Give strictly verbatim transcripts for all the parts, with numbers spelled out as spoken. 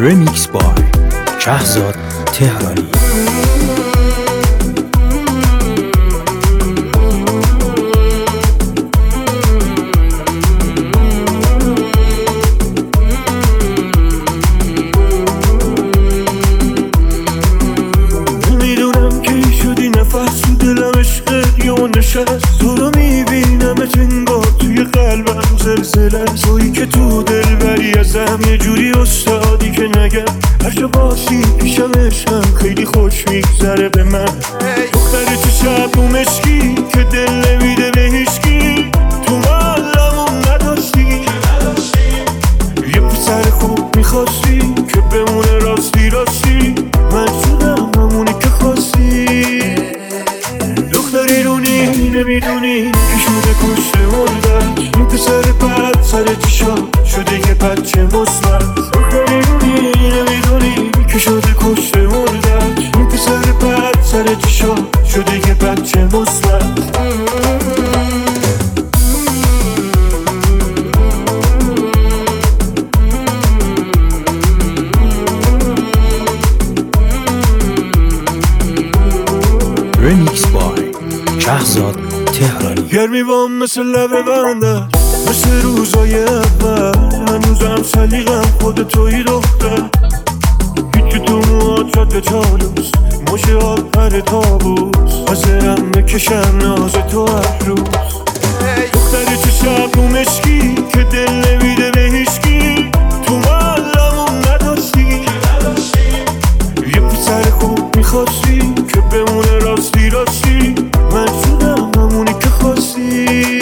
رمیکس بای شهزاد تهرانی. میدونم کی شدی نفس تو دلم، عشقت یا نشست. تو رو میبینم انگار توی قلبم زلزله، تویی که تو دل بری ازم، یه جوری استادی که نگم هرچه باشی پیشم عشقم خیلی خوش میگذره به من. دختر تو شب و مشکی که دل نمیده به هیچکی، تو حالمون نداشتی یه پسر خوب میخواستی که بمونه راستی راستی. من شدم همونی که خواستی. دختری رونی نمیدونی که شده کشته مردش، این پسر بد سر چشا شده یه بچه مثبت. دختری رونی نمیدونی که شده کشته مردش، این پسر بد سر چشا شده یه بچه مثبت. رمیکس بای شهزاد تهرانی. گرمی بام مثل لبه بندر، مثل روزای اول. هنوزم سلیقم خود توی دختر، هیچی تو موهات رد چالوس، مشه آخر تابوس، حسرم بکشم ناز تو هر روز. دختر چه شب و مشکی که دل نمیده به هیچکی، تو حالمون نداشتی یه پسر خوب میخواستی که بمونه راستی راستی. من شدم همونی که خواستی.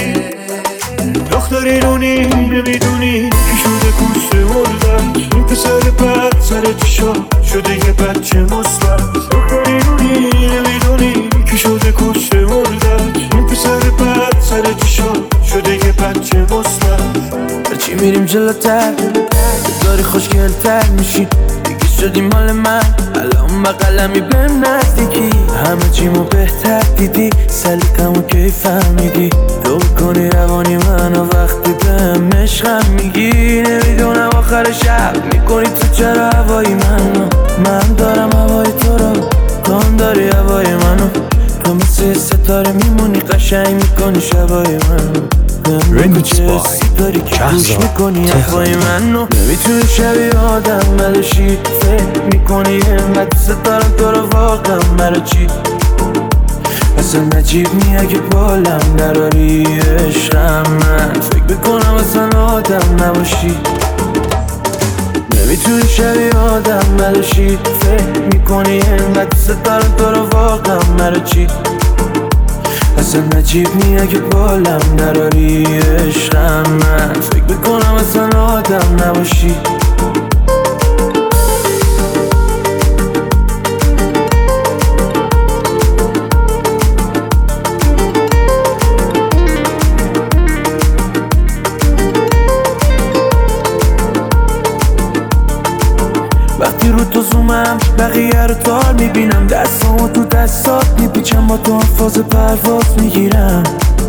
دختری رونی نمیدونی که شده کشته مردش، این پسر بد سر چشا شده یه بچه مثبت. دختری رونی نمیدونی که شده کشته مردش، این پسر بد سر چشا شده یه بچه مثبت. هرچی میریم جلوتر داری خوشگلتر میشی، دیگه شدی مال من، الان بقلمی بهم نزدیکی. همه چیمو بهتر دیدی، سلیقمو کی فهمیدی، دور کنی روانی منو وقتی بهم عشقم میگی. نمیدونم آخر شب میکنی تو چرا هوای منو، من دارم هوای تو رو، تو هم داری هوای منو. تو مثل ستاره میمونی، قشنگ میکنی شبای منو. رمیکس بای داری که گوش شهزاد میکنی تهرانی. حرفای منو، نمیتونی شبیه آدم نداشی، فکر میکنی اینقدر دوست دارم تو رو واقعا مرا چی. اصلا نجیب نی اگه بالم نراری عشقم، من فکر میکنم اصلا آدم نباشی. نمیتونی شبیه آدم نداشی، فکر میکنی اینقدر دوست دارم تو رو واقعا مرا چی. اصلا نجیب نی اگه بالم نراری عشقم، من فکر میکنم اصلا آدم نباشی. وقتی رو تو زومم بقیه رو تار میبینم، دستامو تو دستات میپیچم، با تو فاز پرواز میگیرم.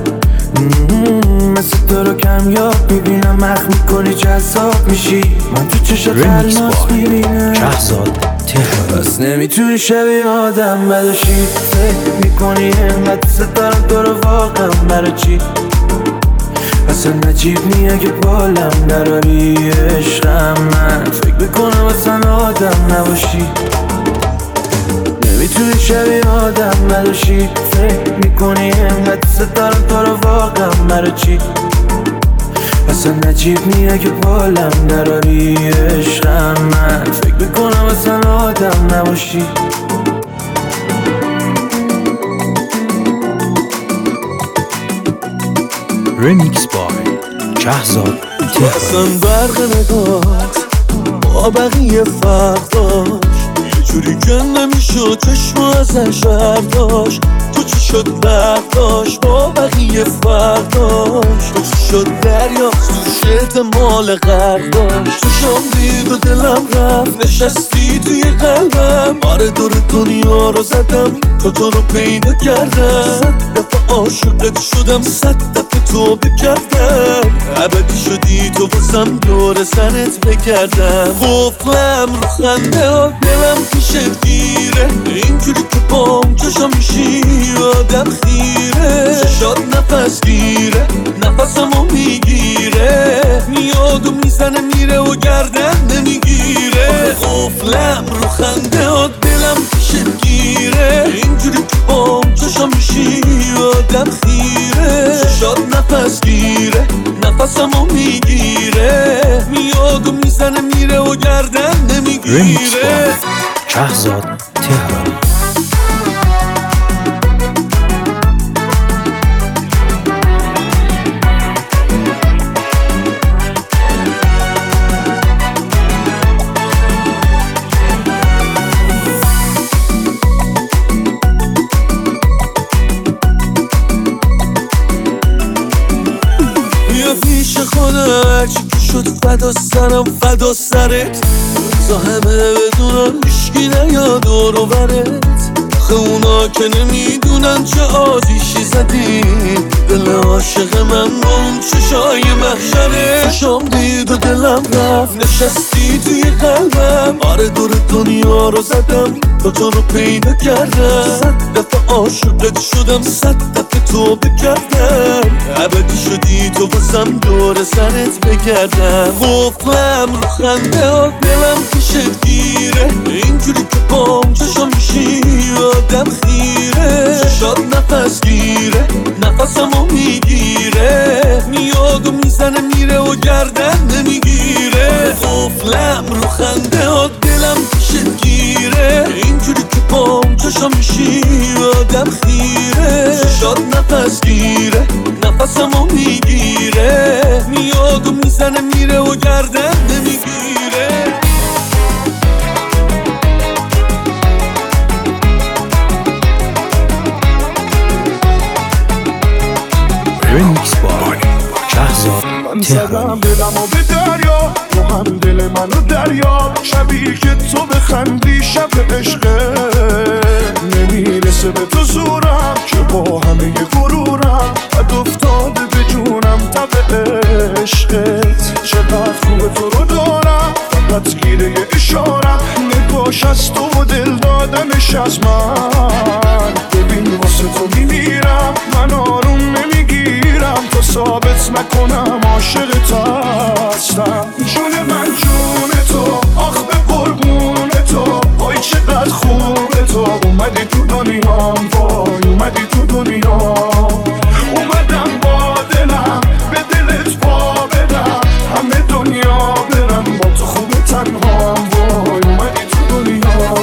مثل تو رو کم یاد میبینم، مخ میکنی جذاب میشی، من تو چشات رمیکس الماس بای میبینم. شهزاد تهرانی. بس نمیتونی شبیه آدم بداشی، فکر میکنی اینقدر دوست دارم تو رو واقعا برا چی. اصلا نجیب نی اگه بالم نراری عشقم، من فکر میکنم اصلا آدم نباشی. نمیتونی شبیه آدم نداشی، فکر میکنی اینقدر دوست دارم تو رو واقعا مرا چی. اصلا نجیب نی اگه بالم نراری عشقم، من فکر میکنم اصلا آدم نباشی. رمیکس بای شهزاد تو اصلا برق نگاه با بقیه فرق داشت، یه جوری که نمیشد چشم ازش برداشت. تو چی شد برداشت با بقیه فرق داشت، تو چی شد دریاست تو شد مال غرق داشت. تو شام دید و دلم رفت، نشستی توی قلبم. آره دور دنیا رو زدم، تو تو رو پیدا کردم. صد دفعه عاشقت شدم صد دفعه توبه کردم ابدی شدی تو بازم دور سرت بگردم قفلم رو خنده ها دلم پیشت گیره اینجوری که بام چشم میشی آدم خیره چشات نفس گیره نفسمو میگیره میاد و میزنه میره و گردن نمیگیره قفلم رو خنده ها دلم پیشت گیره اینجوری که بام چشم میشی آدم خیره چشات نفس گیره نفسمو میگیره میاد و میزنه میره و گردن نمیگیره شهزاد تهرانی هرچی که شد فدا سرم فدا سرت تا همه بدونن هیشکی نیاد دور و برت خه اونا که نمیدونن چه آتیشی زدی دل عاشق من با اون چشای محشره شام دید و دلم رفت نشستی توی قلبم آره دور دنیا رو زدم تا تو رو پیدا کردم صد دفعه عاشقت شدم صد دفعه توبه کردم ابدی شدی تو بازم دور سرت بگردم قفلم رو خنده ها دلم پیشت گیره اینجوری که بام چشم میشی آدم خیره چشات نفس گیره نفسمو میگیره میاد و میزنه میره و گردن نمیگیره قفلم رو خنده ها دلم پیشت گیره اینجوری که بام چشم میشی آدم خیره چشات نفس گیره نفسمو میگیره میاد و میزنه میره و گردن نمیگیره رمیکس بای شهزاد تهرانی دلم و به دریا تو هم دل منو دریا شبیه که تو بخندی شب عشقه نمیرسه به تو زورم که با همه غرورم بد افتاده به جونم تب عشقت چقدر خوب تو رو دارم فقط گیره اشارم نگاش از تو و دل دادنش از من ببین واسه تو میمیرم من آروم نمیگیرم تو ثابت نکنم عاشق تو هستم جون من جون تو آخ به قربون تو وای چقدر خوبه تو اومدی تو دنیا وای اومدی تو دنیا اومدم با دلم به دلت پا بدم همه دنیا برم با تو خوبه تنها وای اومدی تو دنیا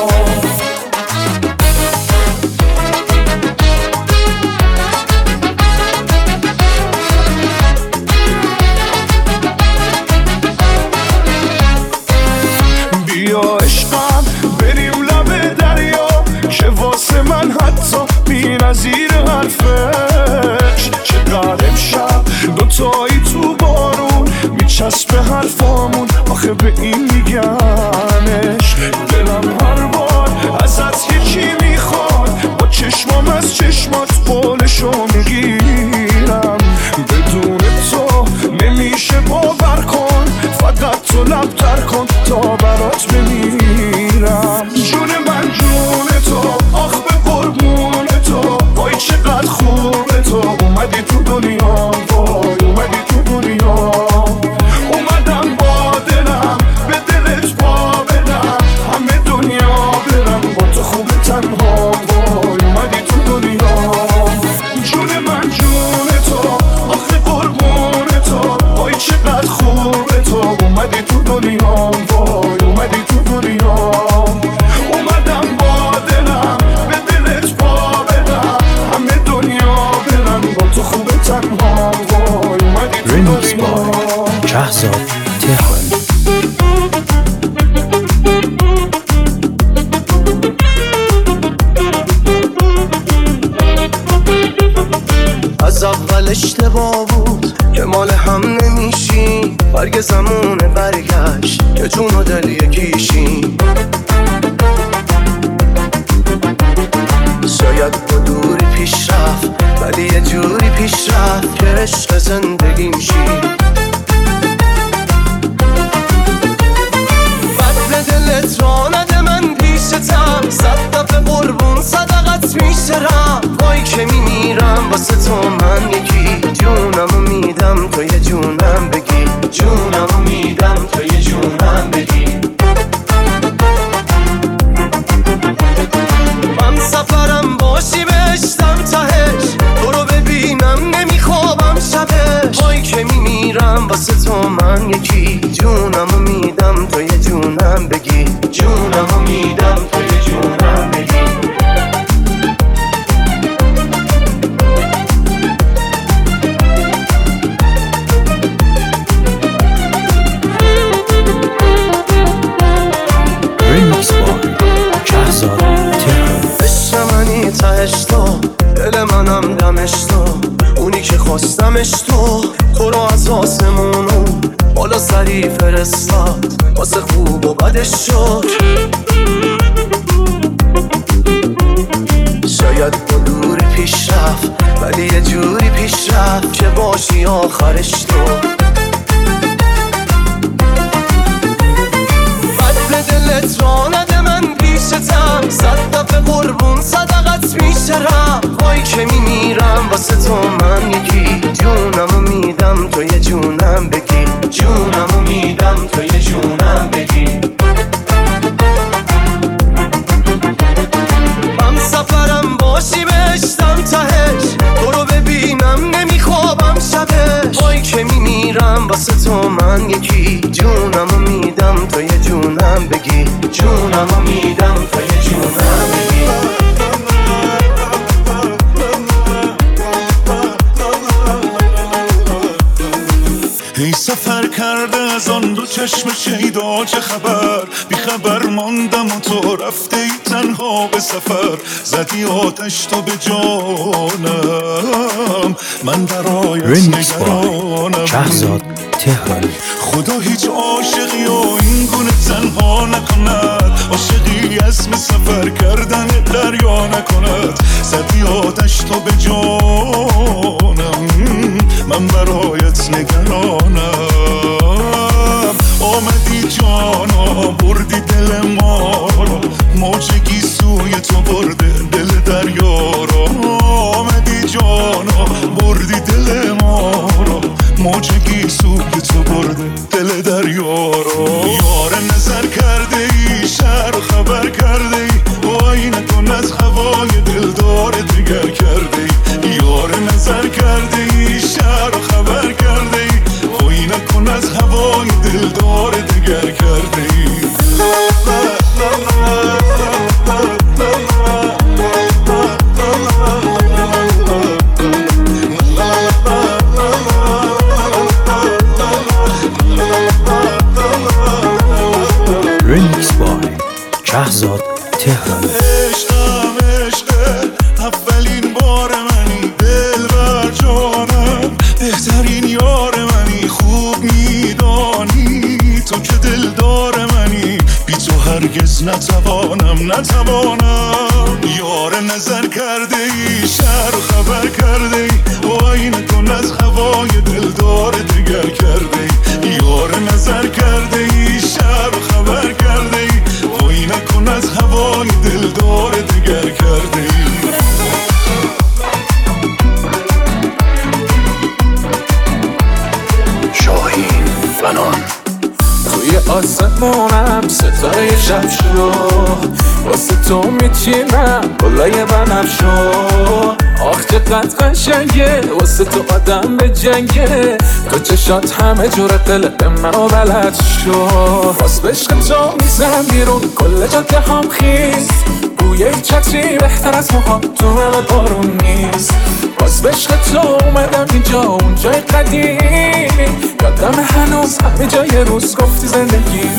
بیا عشقم بریم لب دریا که واسه من حتی بی نظیر حرفش چقدر امشب دوتایی تو بارون میچسبه حرفامون آخه به این میگمش دلم هر بار ازت یکی میخواد با چشمام از چشمات قولشو میگیرم بدون تو نمیشه باور کن فقط تو لب تر کن تا برات بمیرم جون من جون تو آخ به قربون تو وای چقدر خوبه تو اومدی تو دنیا وای اومدی تو دنیا اومدم با دلم به دلت پا بدم همه دنیا برم با تو خوبه تنها وای اومدی تو دنیا جون من جون تو آخ قربون تو وای چقدر خوبه تو اومدی تو دنیا وای اومدی تو دنیا اومدم با دلم به دلت پا بدم همه دنیا برم با تو خوبه تنها وای اومدی تو رمیکس دنیا بای شهزاد تهرانی از اول اشتباه بود که مال هم نمیشی برگ زمونه برگشت که جون و دل یکیشی شاید با دوری پیش رفت ولی یه تهران. عشق منی تهش تو، دل منم دمش تو، اونی که خواستمش تو، تو رو از آسمونو بالا سری فرستاد، واسه خوب و بدش شد. شاید با دوری پیش رفت، ولی یه جوری پیش رفت که باشی آخرش تو. بد دلت را نده من پیشتم، صد دفعه قربون صدقت میشرم. وای که میمیرم واسه تو من یکی، جونمو میدم تو یه جونم بگی، جونمو میدم تو یه جونم بگی. من سفرم باشی بهشتم تهش، تو رو ببینم نمیخوابم شبش. وای که میمیرم واسه تو من یکی، جونمو میدم تو یه جونم بگی، جونمو میدم تو یه جونم بگی. ای سفر کرده از آن دو چشم شیدا چه خبر، بی خبر ماندم و تو رفته ای تنها به سفر. زدی آتش تو به جانم، من برایت نگرانم. شهرزاد تهرانی. خدا هیچ عاشقی و این گونه تنها نکند، عاشقی اسم سفر کردن دریا نکند. زدی آتش تو به جانم، من برایت نگرانم. آمدی جانا بردی دل ما رو، موجگی سوی تو برده دل دریا رو. آمدی جانا بردی دل ما رو، موجگی سوی تو برده دل دریا رو. یار نظر کرده ای شهر و خبر کرده ای، وای نکن از هوای دلدار دیگر کرده ای. یار نظر کرده ای شهر و خبر کرده ای، وای نکن از هوای دلدار دیگر کرده ای. ریمیکس بای شهرزاد تهرانی. عشقم عشقه اولین بار منی، دل بر جانم بهترین یار منی. خوب میدانی تو که دلدار منی، بی تو هرگز نتوانم نتوانم. یار نظر کرده ای شهر و خبر کرده ای، وای نکن از هوای دلدار دیگر کرده ای. یار نظر کرده ای شهر و خبر کرده ای، وای نکن از هوای دلدار دیگر کرده ای. شاهین بنان. توی آسمونم ستاره شب شو، واسه تو میچینم گلای بنفشو. آخ چقدر قشنگه واسه تو آدم به جنگه، تو چشات همه جور قلب منو بلد شو. باز به عشق تو میزنم بیرون کل جاده هم خیز، بوی چتری بهتر از موها تو همه بارون نیست. باز به عشق تو اومدم اینجا اون جای قدیمی، یادم هنوز همه جای روز گفتی زندگی.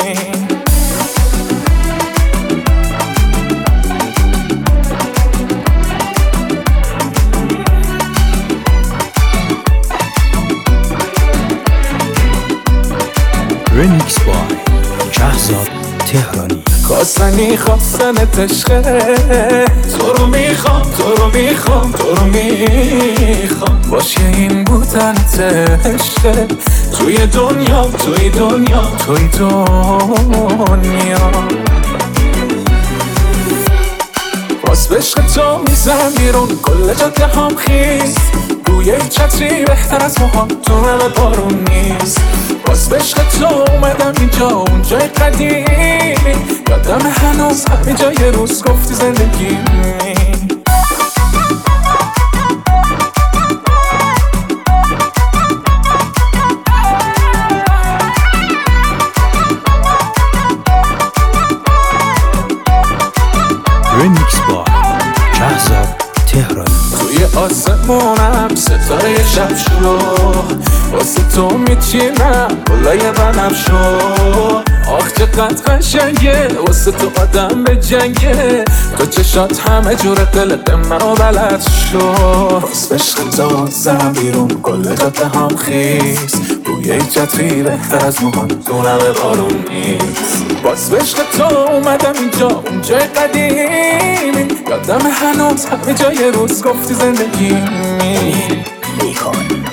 ریمیکس بای شهرزاد تهرانی. خواستنی خواستنت عشقه، تو رو میخوام تو رو میخوام تو رو میخوام. باشه این بودنت عشقه، توی دنیا توی دنیا توی دنیا. باز به عشق تو میزنم بیرون کل جاده هم خیز، بوی چتری بهتر از موها تو همه بارون نیست. باز به عشق تو اومدم اینجا اون جای قدیمی، یادم هنوز همه جای روز گفتی زندگی. ریمیکس بای شهرزاد تهرانی. توی آسمونم ستاره شب شو، واسه تو میچینم گلای بنفشو. آخ چقدر قشنگه واسه تو آدم به جنگه، تو چشات همه جور قلق منو بلد شو. باز عشق تو زنم بیرون کل جاده هم خیز، روی ای چتری بهتر از موهان دونم بارون نیست. باز عشق تو اومدم اینجا اونجای قدیمی، یادم هنوز همه جای روز گفتی زندگی میکن.